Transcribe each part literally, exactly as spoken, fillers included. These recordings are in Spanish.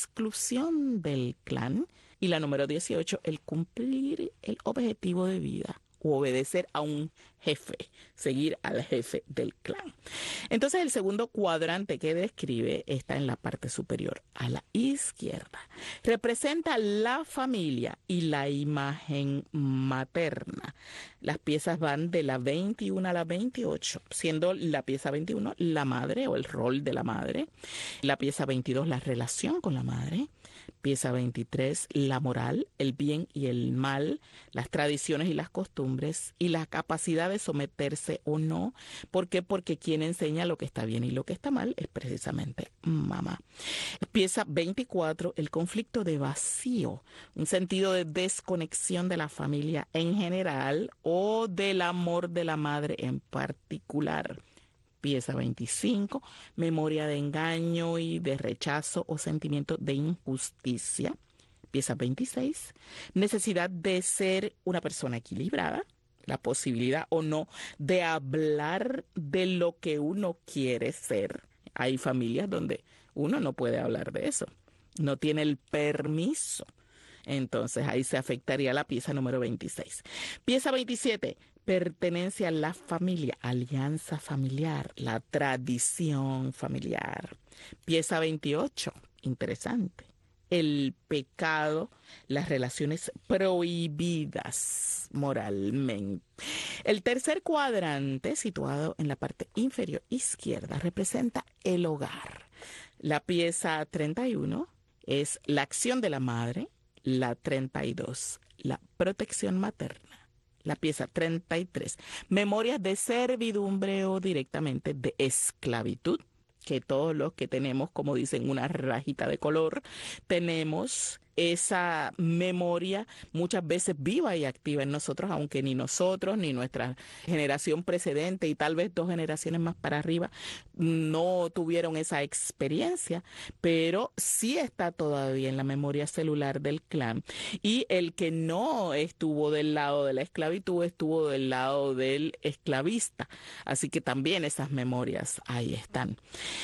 exclusión del clan. Y la número dieciocho, el cumplir el objetivo de vida o obedecer a un jefe, seguir al jefe del clan. Entonces el segundo cuadrante que describe está en la parte superior a la izquierda. Representa la familia y la imagen materna. Las piezas van de la veintiuno a la veintiocho, siendo la pieza veintiuno la madre o el rol de la madre. La pieza veintidós la relación con la madre. Pieza veintitrés, la moral, el bien y el mal, las tradiciones y las costumbres y la capacidad de someterse o no. ¿Por qué? Porque quien enseña lo que está bien y lo que está mal es precisamente mamá. Pieza veinticuatro, el conflicto de vacío, un sentido de desconexión de la familia en general o del amor de la madre en particular. Pieza veinticinco, memoria de engaño y de rechazo o sentimiento de injusticia. Pieza veintiséis, necesidad de ser una persona equilibrada, la posibilidad o no de hablar de lo que uno quiere ser. Hay familias donde uno no puede hablar de eso, no tiene el permiso. Entonces ahí se afectaría la pieza número veintiséis. Pieza veintisiete, pertenencia a la familia, alianza familiar, la tradición familiar. Pieza veintiocho, interesante, el pecado, las relaciones prohibidas moralmente. El tercer cuadrante, situado en la parte inferior izquierda, representa el hogar. La pieza treinta y uno es la acción de la madre. La treinta y dos, la protección materna. La pieza treinta y tres, memorias de servidumbre o directamente de esclavitud, que todos los que tenemos, como dicen, una rajita de color, tenemos esa memoria muchas veces viva y activa en nosotros, aunque ni nosotros ni nuestra generación precedente y tal vez dos generaciones más para arriba no tuvieron esa experiencia, pero sí está todavía en la memoria celular del clan. Y el que no estuvo del lado de la esclavitud estuvo del lado del esclavista, así que también esas memorias ahí están.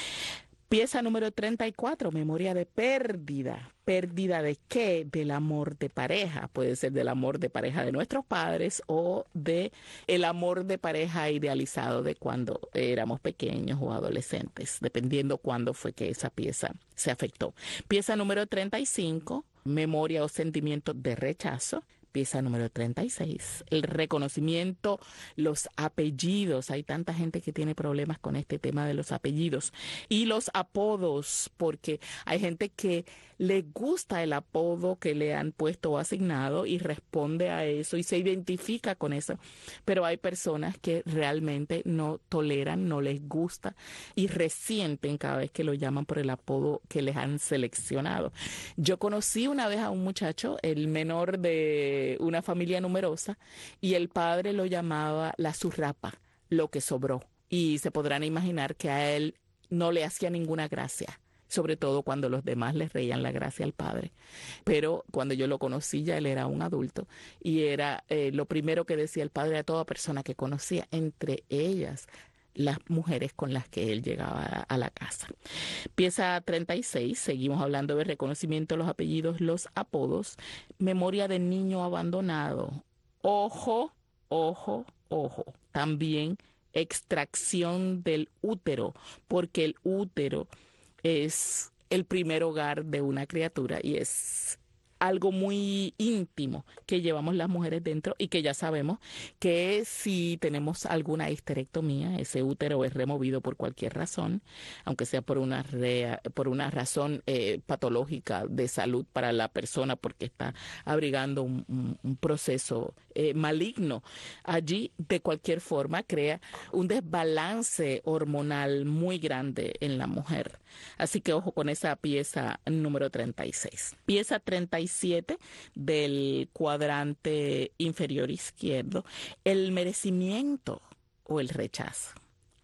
Pieza número treinta y cuatro, memoria de pérdida. ¿Pérdida de qué? Del amor de pareja. Puede ser del amor de pareja de nuestros padres o de el amor de pareja idealizado de cuando éramos pequeños o adolescentes, dependiendo cuándo fue que esa pieza se afectó. Pieza número treinta y cinco, memoria o sentimiento de rechazo. Pieza número treinta y seis, el reconocimiento, los apellidos. Hay tanta gente que tiene problemas con este tema de los apellidos y los apodos, porque hay gente que le gusta el apodo que le han puesto o asignado y responde a eso y se identifica con eso. Pero hay personas que realmente no toleran, no les gusta y resienten cada vez que lo llaman por el apodo que les han seleccionado. Yo conocí una vez a un muchacho, el menor de una familia numerosa, y el padre lo llamaba la zurrapa, lo que sobró. Y se podrán imaginar que a él no le hacía ninguna gracia, sobre todo cuando los demás les reían la gracia al padre. Pero cuando yo lo conocí ya él era un adulto y era eh, lo primero que decía el padre a toda persona que conocía, entre ellas las mujeres con las que él llegaba a, a la casa. Pieza treinta y seis, seguimos hablando de reconocimiento, los apellidos, los apodos, memoria de niño abandonado. Ojo, ojo, ojo. También extracción del útero, porque el útero es el primer hogar de una criatura y es algo muy íntimo que llevamos las mujeres dentro y que ya sabemos que si tenemos alguna histerectomía, ese útero es removido por cualquier razón, aunque sea por una, rea, por una razón eh, patológica de salud para la persona porque está abrigando un, un, un proceso eh, maligno. Allí, de cualquier forma, crea un desbalance hormonal muy grande en la mujer. Así que ojo con esa pieza número treinta y seis. Pieza treinta y siete del cuadrante inferior izquierdo, el merecimiento o el rechazo.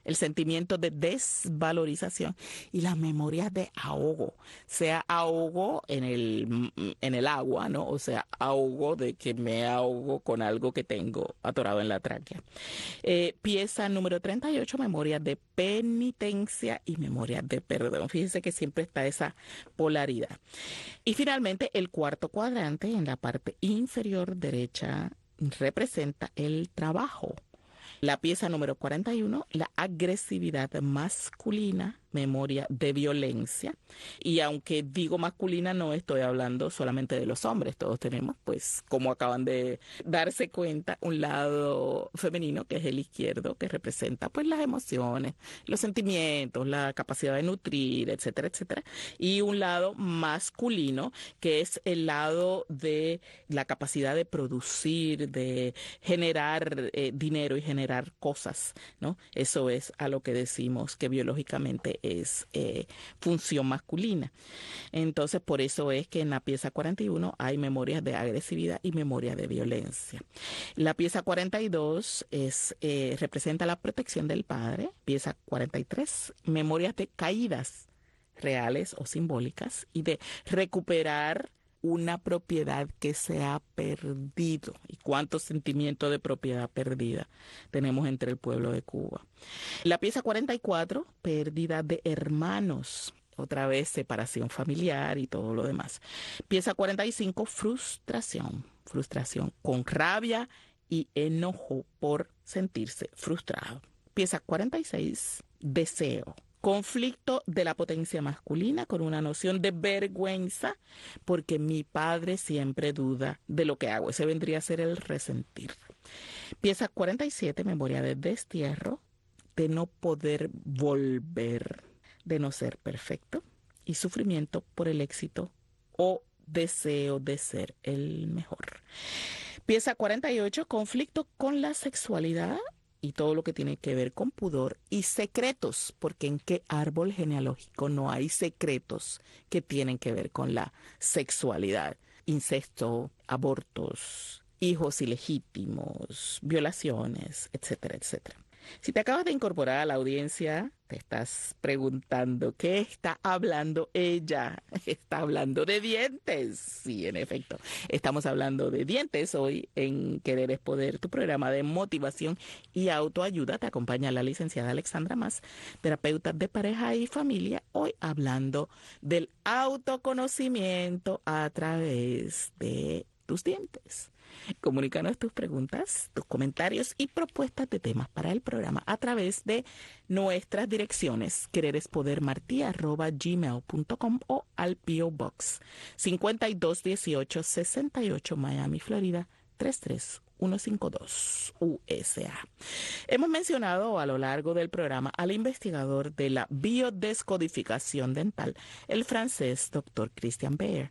el sentimiento de desvalorización y las memorias de ahogo, sea ahogo en el, en el agua, ¿no? O sea, ahogo de que me ahogo con algo que tengo atorado en la tráquea. Eh, pieza número treinta y ocho, memorias de penitencia y memorias de perdón. Fíjense que siempre está esa polaridad. Y finalmente, el cuarto cuadrante en la parte inferior derecha representa el trabajo. La pieza número cuarenta y uno, la agresividad masculina, memoria de violencia. Y aunque digo masculina, no estoy hablando solamente de los hombres. Todos tenemos, pues, como acaban de darse cuenta, un lado femenino, que es el izquierdo, que representa, pues, las emociones, los sentimientos, la capacidad de nutrir, etcétera, etcétera. Y un lado masculino, que es el lado de la capacidad de producir, de generar eh, dinero y generar cosas, ¿no? Eso es a lo que decimos que biológicamente es eh, función masculina. Entonces, por eso es que en la pieza cuarenta y uno hay memorias de agresividad y memorias de violencia. La pieza cuarenta y dos es, eh, representa la protección del padre. Pieza cuarenta y tres, memorias de caídas reales o simbólicas y de recuperar una propiedad que se ha perdido. ¿Y cuántos sentimientos de propiedad perdida tenemos entre el pueblo de Cuba? La pieza cuarenta y cuatro, pérdida de hermanos. Otra vez separación familiar y todo lo demás. Pieza cuarenta y cinco, frustración. Frustración con rabia y enojo por sentirse frustrado. Pieza cuarenta y seis, deseo. Conflicto de la potencia masculina con una noción de vergüenza porque mi padre siempre duda de lo que hago. Ese vendría a ser el resentir. Pieza cuarenta y siete, memoria de destierro, de no poder volver, de no ser perfecto y sufrimiento por el éxito o deseo de ser el mejor. Pieza cuarenta y ocho, conflicto con la sexualidad y todo lo que tiene que ver con pudor y secretos, porque en qué árbol genealógico no hay secretos que tienen que ver con la sexualidad, incesto, abortos, hijos ilegítimos, violaciones, etcétera, etcétera. Si te acabas de incorporar a la audiencia, te estás preguntando, ¿qué está hablando ella? Está hablando de dientes. Sí, en efecto, estamos hablando de dientes hoy en Querer es Poder, tu programa de motivación y autoayuda. Te acompaña la licenciada Alexandra Mas, terapeuta de pareja y familia, hoy hablando del autoconocimiento a través de tus dientes. Comunícanos tus preguntas, tus comentarios y propuestas de temas para el programa a través de nuestras direcciones quererespodermarti arroba gmail punto com o al P O Box cincuenta y dos dieciocho sesenta y ocho Miami, Florida tres tres uno cinco dos U S A. Hemos mencionado a lo largo del programa al investigador de la biodescodificación dental, el francés doctor Christian Beer.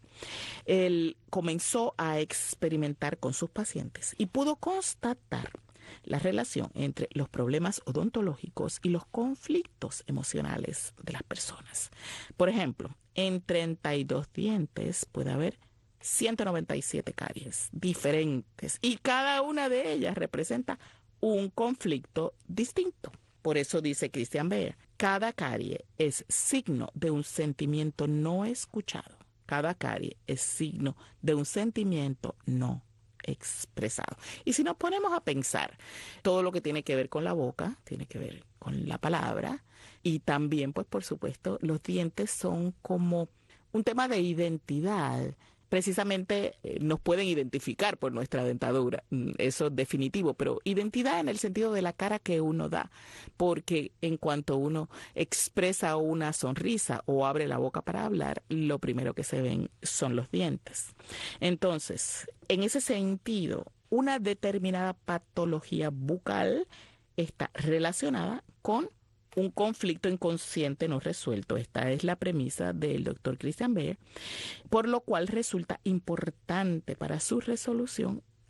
Él comenzó a experimentar con sus pacientes y pudo constatar la relación entre los problemas odontológicos y los conflictos emocionales de las personas. Por ejemplo, en treinta y dos dientes puede haber ciento noventa y siete caries diferentes y cada una de ellas representa un conflicto distinto. Por eso dice Christian Beer, cada carie es signo de un sentimiento no escuchado. Cada carie es signo de un sentimiento no expresado. Y si nos ponemos a pensar, todo lo que tiene que ver con la boca, tiene que ver con la palabra y también, pues por supuesto, los dientes son como un tema de identidad. Precisamente eh, nos pueden identificar por nuestra dentadura, eso es definitivo, pero identidad en el sentido de la cara que uno da, porque en cuanto uno expresa una sonrisa o abre la boca para hablar, lo primero que se ven son los dientes. Entonces, en ese sentido, una determinada patología bucal está relacionada con un conflicto inconsciente no resuelto. Esta es la premisa del doctor Christian Beer, por lo cual resulta importante para su resolución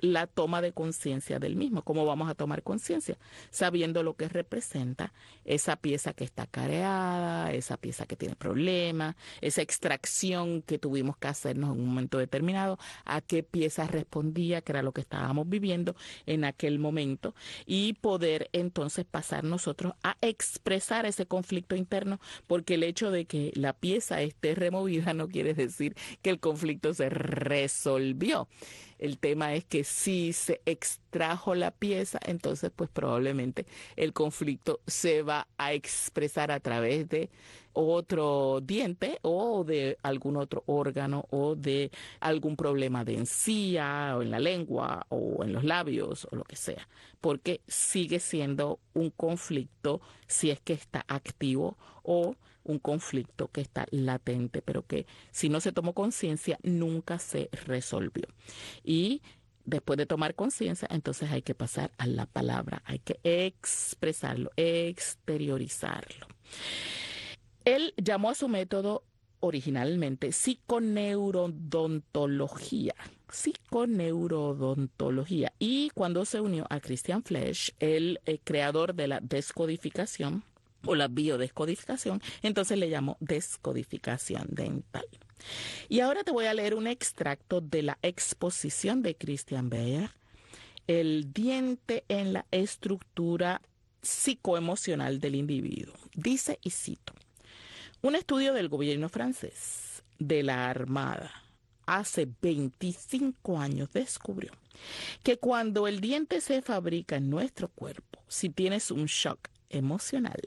la toma de conciencia del mismo. ¿Cómo vamos a tomar conciencia? Sabiendo lo que representa esa pieza que está careada, esa pieza que tiene problemas, esa extracción que tuvimos que hacernos en un momento determinado, a qué pieza respondía, que era lo que estábamos viviendo en aquel momento, y poder entonces pasar nosotros a expresar ese conflicto interno, porque el hecho de que la pieza esté removida no quiere decir que el conflicto se resolvió. El tema es que si se extrajo la pieza, entonces pues probablemente el conflicto se va a expresar a través de otro diente o de algún otro órgano o de algún problema de encía o en la lengua o en los labios o lo que sea, porque sigue siendo un conflicto si es que está activo o un conflicto que está latente, pero que si no se tomó conciencia nunca se resolvió. Y después de tomar conciencia, entonces hay que pasar a la palabra, hay que expresarlo, exteriorizarlo. Él llamó a su método originalmente psiconeurodontología, psiconeurodontología. Y cuando se unió a Christian Flesch, el eh, creador de la descodificación o la biodescodificación, entonces le llamó descodificación dental. Y ahora te voy a leer un extracto de la exposición de Christian Bayer, el diente en la estructura psicoemocional del individuo. Dice, y cito, un estudio del gobierno francés de la Armada hace veinticinco años descubrió que cuando el diente se fabrica en nuestro cuerpo, si tienes un shock emocional,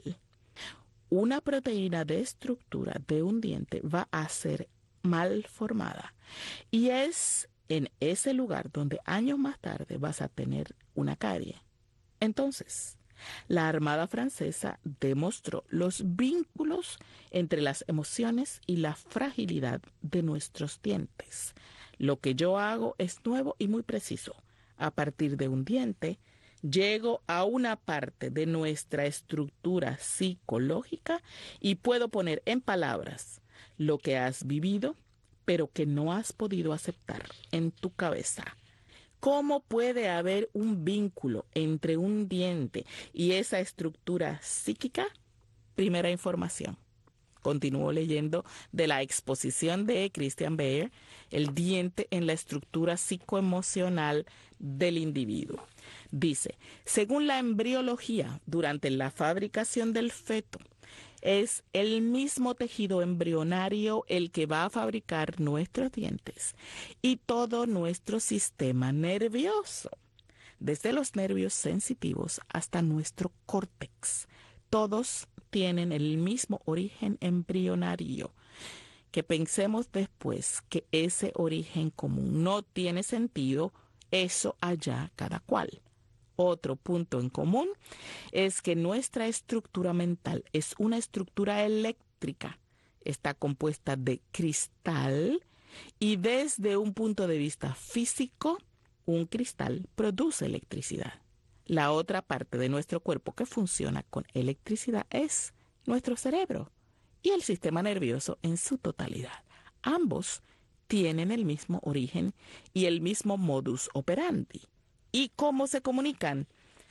una proteína de estructura de un diente va a ser mal formada. Y es en ese lugar donde años más tarde vas a tener una carie. Entonces, la Armada Francesa demostró los vínculos entre las emociones y la fragilidad de nuestros dientes. Lo que yo hago es nuevo y muy preciso. A partir de un diente, llego a una parte de nuestra estructura psicológica y puedo poner en palabras lo que has vivido, pero que no has podido aceptar en tu cabeza. ¿Cómo puede haber un vínculo entre un diente y esa estructura psíquica? Primera información. Continúo leyendo de la exposición de Christian Bayer, el diente en la estructura psicoemocional del individuo. Dice, según la embriología, durante la fabricación del feto, es el mismo tejido embrionario el que va a fabricar nuestros dientes y todo nuestro sistema nervioso, desde los nervios sensitivos hasta nuestro córtex. Todos tienen el mismo origen embrionario. Que pensemos después que ese origen común no tiene sentido, eso allá cada cual. Otro punto en común es que nuestra estructura mental es una estructura eléctrica. Está compuesta de cristal y desde un punto de vista físico, un cristal produce electricidad. La otra parte de nuestro cuerpo que funciona con electricidad es nuestro cerebro y el sistema nervioso en su totalidad. Ambos tienen el mismo origen y el mismo modus operandi. ¿Y cómo se comunican?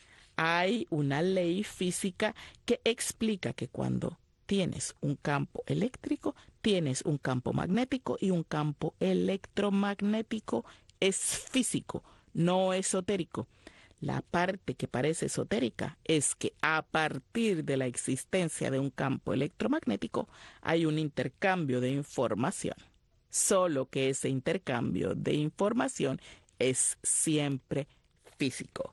Hay una ley física que explica que cuando tienes un campo eléctrico, tienes un campo magnético y un campo electromagnético es físico, no esotérico. La parte que parece esotérica es que a partir de la existencia de un campo electromagnético hay un intercambio de información. Solo que ese intercambio de información es siempre físico.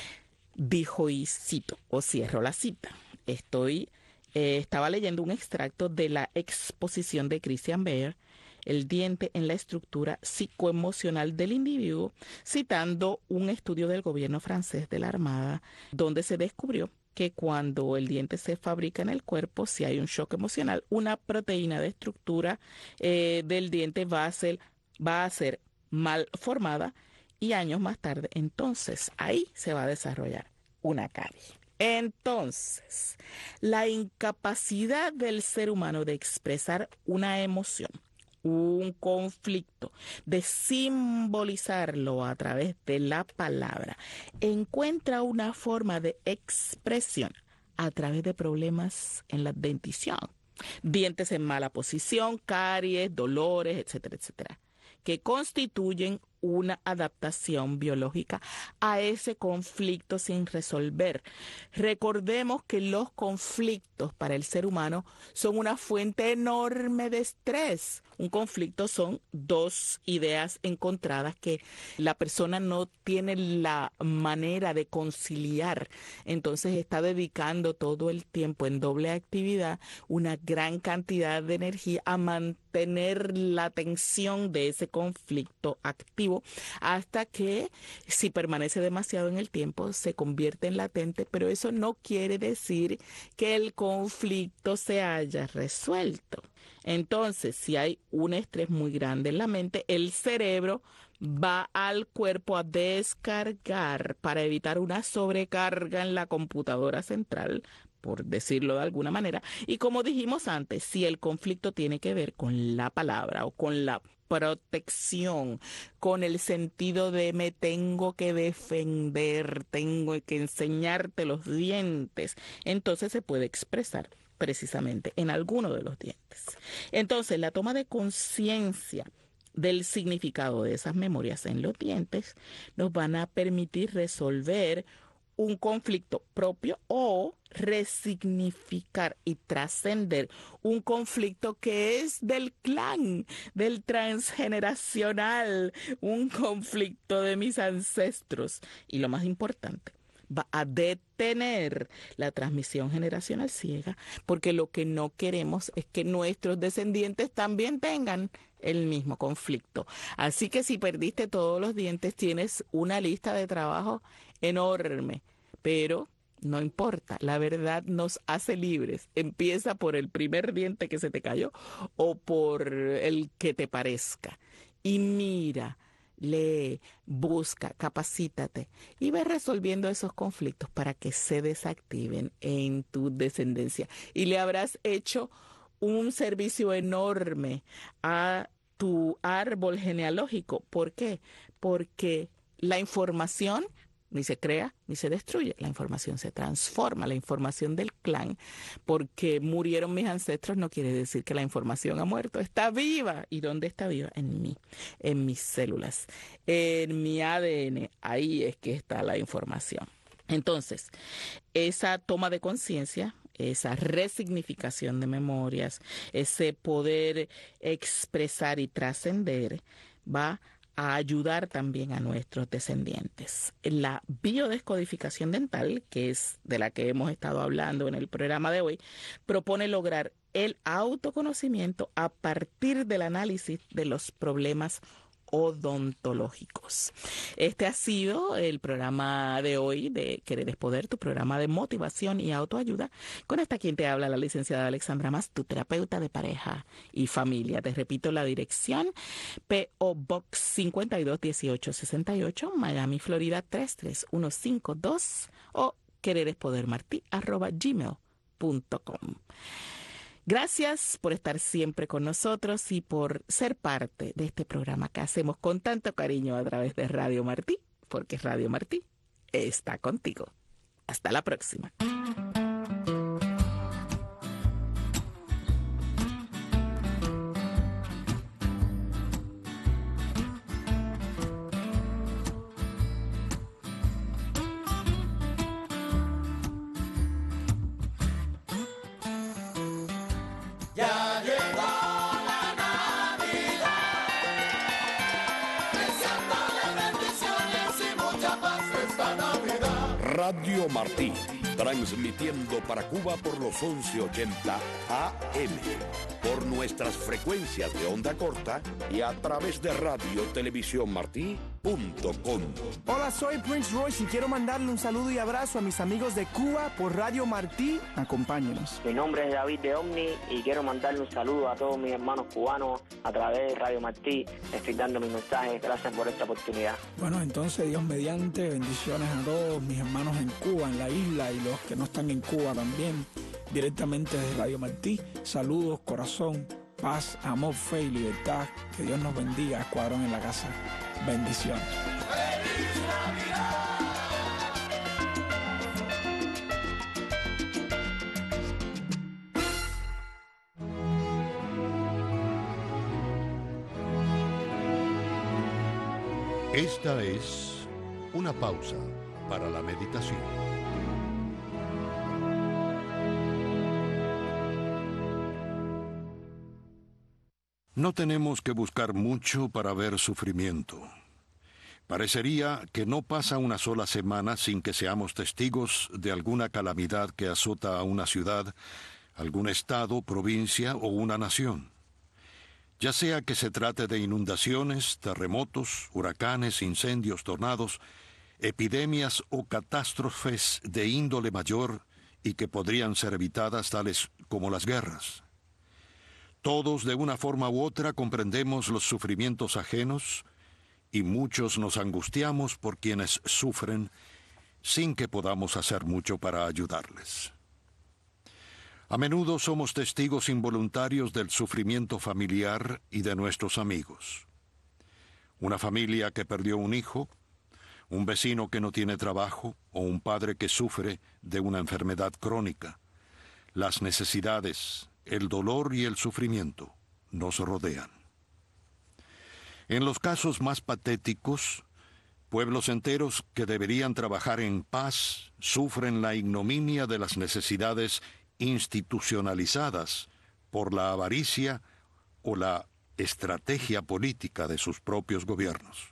Dijo, y cito, o cierro la cita. Estoy, eh, estaba leyendo un extracto de la exposición de Christian Bayer, el diente en la estructura psicoemocional del individuo, citando un estudio del gobierno francés de la Armada, donde se descubrió que cuando el diente se fabrica en el cuerpo, si hay un shock emocional, una proteína de estructura eh, del diente va a ser, va a ser mal formada y años más tarde, entonces, ahí se va a desarrollar una carie. Entonces, la incapacidad del ser humano de expresar una emoción, un conflicto, de simbolizarlo a través de la palabra, encuentra una forma de expresión a través de problemas en la dentición, dientes en mala posición, caries, dolores, etcétera, etcétera, que constituyen una adaptación biológica a ese conflicto sin resolver. Recordemos que los conflictos para el ser humano son una fuente enorme de estrés. Un conflicto son dos ideas encontradas que la persona no tiene la manera de conciliar. Entonces está dedicando todo el tiempo en doble actividad una gran cantidad de energía a mantener la tensión de ese conflicto activo, hasta que, si permanece demasiado en el tiempo, se convierte en latente, pero eso no quiere decir que el conflicto se haya resuelto. Entonces, si hay un estrés muy grande en la mente, el cerebro va al cuerpo a descargar para evitar una sobrecarga en la computadora central, por decirlo de alguna manera. Y como dijimos antes, si el conflicto tiene que ver con la palabra o con la protección, con el sentido de me tengo que defender, tengo que enseñarte los dientes, entonces se puede expresar precisamente en alguno de los dientes. Entonces, la toma de conciencia del significado de esas memorias en los dientes nos van a permitir resolver un conflicto propio o resignificar y trascender un conflicto que es del clan, del transgeneracional, un conflicto de mis ancestros. Y lo más importante, va a detener la transmisión generacional ciega, porque lo que no queremos es que nuestros descendientes también tengan el mismo conflicto. Así que si perdiste todos los dientes, tienes una lista de trabajo enorme, pero no importa, la verdad nos hace libres. Empieza por el primer diente que se te cayó o por el que te parezca. Y mira, lee, busca, capacítate y ve resolviendo esos conflictos para que se desactiven en tu descendencia. Y le habrás hecho un servicio enorme a tu árbol genealógico. ¿Por qué? Porque la información ni se crea ni se destruye, la información se transforma, la información del clan. Porque murieron mis ancestros no quiere decir que la información ha muerto, está viva. ¿Y dónde está viva? En mí, en mis células, en mi A D N, ahí es que está la información. Entonces, esa toma de conciencia, esa resignificación de memorias, ese poder expresar y trascender, va a ayudar también a nuestros descendientes. La biodescodificación dental, que es de la que hemos estado hablando en el programa de hoy, propone lograr el autoconocimiento a partir del análisis de los problemas odontológicos. Este ha sido el programa de hoy de Querer es Poder, tu programa de motivación y autoayuda. Con esta quien te habla, la licenciada Alexandra Mas, tu terapeuta de pareja y familia. Te repito la dirección: P O Box cincuenta y dos dieciocho sesenta y ocho, Miami, Florida tres tres uno cinco dos, o quererespodermartí arroba gmail punto com. Gracias por estar siempre con nosotros y por ser parte de este programa que hacemos con tanto cariño a través de Radio Martí, porque Radio Martí está contigo. Hasta la próxima. Radio Martí, transmitiendo para Cuba por los once ochenta A M, por nuestras frecuencias de onda corta y a través de radio televisión martí punto com. Hola, soy Prince Royce y quiero mandarle un saludo y abrazo a mis amigos de Cuba por Radio Martí. Acompáñenos. Mi nombre es David de Omni y quiero mandarle un saludo a todos mis hermanos cubanos a través de Radio Martí. Estoy dando mi mensaje. Gracias por esta oportunidad. Bueno, entonces, Dios mediante, bendiciones a todos mis hermanos en Cuba, en la isla, y los que no están en Cuba también, directamente desde Radio Martí. Saludos, corazón, paz, amor, fe y libertad. Que Dios nos bendiga, Escuadrón en la Casa. Bendiciones. Esta es una pausa para la meditación. No tenemos que buscar mucho para ver sufrimiento. Parecería que no pasa una sola semana sin que seamos testigos de alguna calamidad que azota a una ciudad, algún estado, provincia o una nación. Ya sea que se trate de inundaciones, terremotos, huracanes, incendios, tornados, epidemias o catástrofes de índole mayor y que podrían ser evitadas, tales como las guerras. Todos, de una forma u otra, comprendemos los sufrimientos ajenos y muchos nos angustiamos por quienes sufren sin que podamos hacer mucho para ayudarles. A menudo somos testigos involuntarios del sufrimiento familiar y de nuestros amigos. Una familia que perdió un hijo, un vecino que no tiene trabajo o un padre que sufre de una enfermedad crónica. Las necesidades, el dolor y el sufrimiento nos rodean. En los casos más patéticos, pueblos enteros que deberían trabajar en paz sufren la ignominia de las necesidades institucionalizadas por la avaricia o la estrategia política de sus propios gobiernos.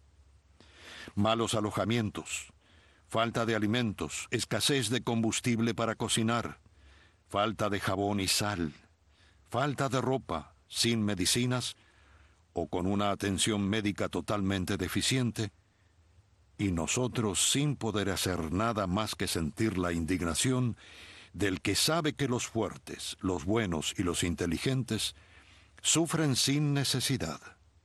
Malos alojamientos, falta de alimentos, escasez de combustible para cocinar, falta de jabón y sal, falta de ropa, sin medicinas o con una atención médica totalmente deficiente, y nosotros sin poder hacer nada más que sentir la indignación del que sabe que los fuertes, los buenos y los inteligentes sufren sin necesidad.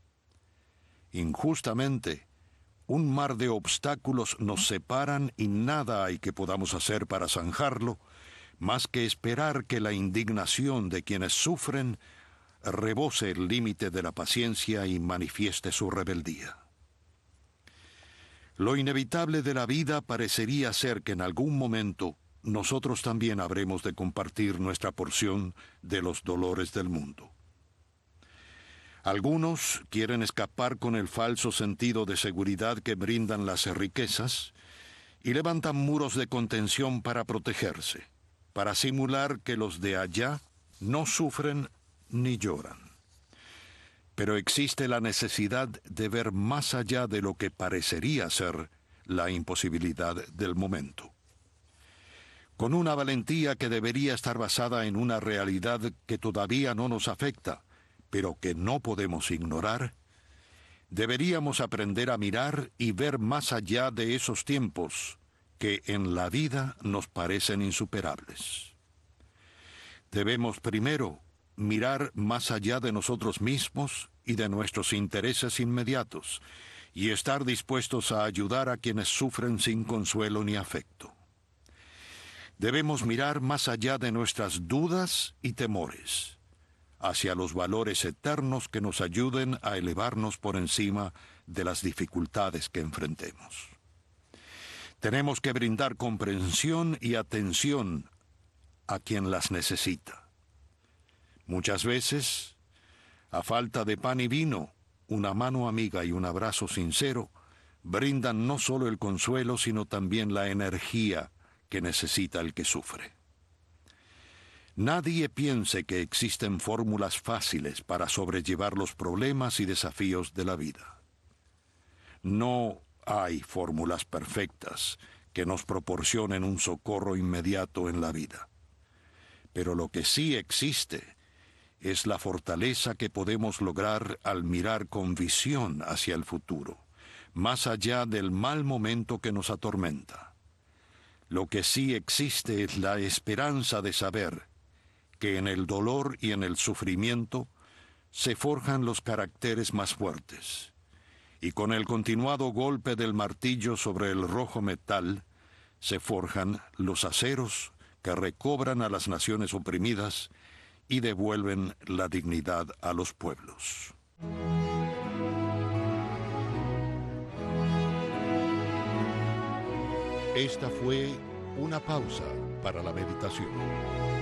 Injustamente, un mar de obstáculos nos separan y nada hay que podamos hacer para zanjarlo, más que esperar que la indignación de quienes sufren rebose el límite de la paciencia y manifieste su rebeldía. Lo inevitable de la vida parecería ser que en algún momento nosotros también habremos de compartir nuestra porción de los dolores del mundo. Algunos quieren escapar con el falso sentido de seguridad que brindan las riquezas y levantan muros de contención para protegerse, para simular que los de allá no sufren ni lloran. Pero existe la necesidad de ver más allá de lo que parecería ser la imposibilidad del momento. Con una valentía que debería estar basada en una realidad que todavía no nos afecta, pero que no podemos ignorar, deberíamos aprender a mirar y ver más allá de esos tiempos que en la vida nos parecen insuperables. Debemos primero mirar más allá de nosotros mismos y de nuestros intereses inmediatos, y estar dispuestos a ayudar a quienes sufren sin consuelo ni afecto. Debemos mirar más allá de nuestras dudas y temores, hacia los valores eternos que nos ayuden a elevarnos por encima de las dificultades que enfrentemos. Tenemos que brindar comprensión y atención a quien las necesita. Muchas veces, a falta de pan y vino, una mano amiga y un abrazo sincero brindan no solo el consuelo, sino también la energía que necesita el que sufre. Nadie piense que existen fórmulas fáciles para sobrellevar los problemas y desafíos de la vida. No hay fórmulas perfectas que nos proporcionen un socorro inmediato en la vida. Pero lo que sí existe es la fortaleza que podemos lograr al mirar con visión hacia el futuro, más allá del mal momento que nos atormenta. Lo que sí existe es la esperanza de saber que en el dolor y en el sufrimiento se forjan los caracteres más fuertes, y con el continuado golpe del martillo sobre el rojo metal se forjan los aceros que recobran a las naciones oprimidas y devuelven la dignidad a los pueblos. Esta fue una pausa para la meditación.